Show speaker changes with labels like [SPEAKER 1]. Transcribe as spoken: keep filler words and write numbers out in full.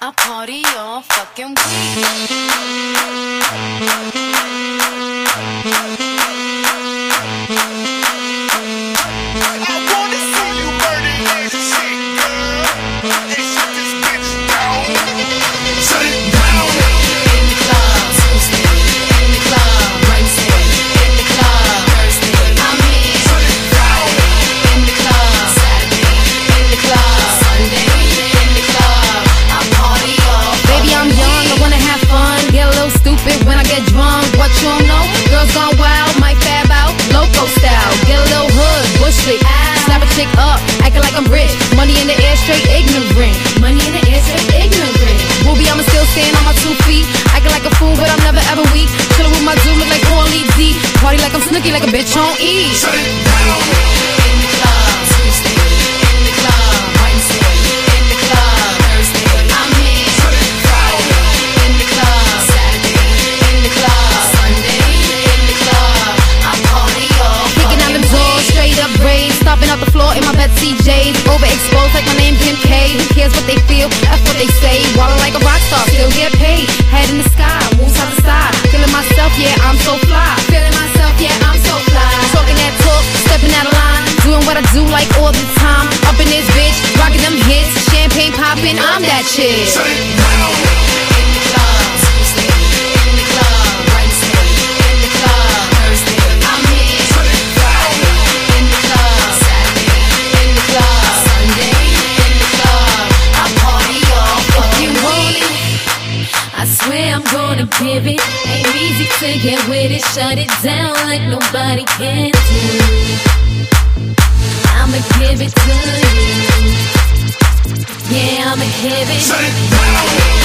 [SPEAKER 1] I party all fucking week.
[SPEAKER 2] When I get drunk, what you don't know? Girls gone wild, might fab out, loco style. Get a little hood, bush lick, slap a chick up, acting like I'm rich. Money in the air, straight ignorant. Money in the air, straight ignorant. Booby, I'ma still stand on my two feet, acting like a fool, but I'm never ever weak. Chillin' with my dude, look like Paulie D. Party like I'm Snooki, like a bitch on E. Shut it down. In the club, Tuesday. In the club, Wednesday. In the club, Thursday. I'm here. Shut it down. In the club, Saturday. In the club, Sunday. In the club, I'm party all kicking out them doors, straight up braids, stomping out the floor in my Betsy J's. Overexposed like my name Kim K. Who cares what they feel? That's what they say. Wallin' like a rock star, still get paid. Head in the sky, moves out the side. Feeling myself, yeah, I'm so fly. Feeling myself, yeah, I'm so fly. Talking that talk, stepping out of line, doing what I do like all the time. Up in this bitch, rocking them hits, champagne popping, I'm that chick. Shut it down. In the club, Tuesday. In the club, Wednesday. In the club, Thursday. I'm here. Shut it down. In the club, Saturday. In the club, Sunday. In the club, I party all fucking week. If you want it, I swear I'm gonna give it. Ain't easy to get with it. Shut it down like nobody can do. I'ma give it to you. Yeah, I'ma give it. Shut it down.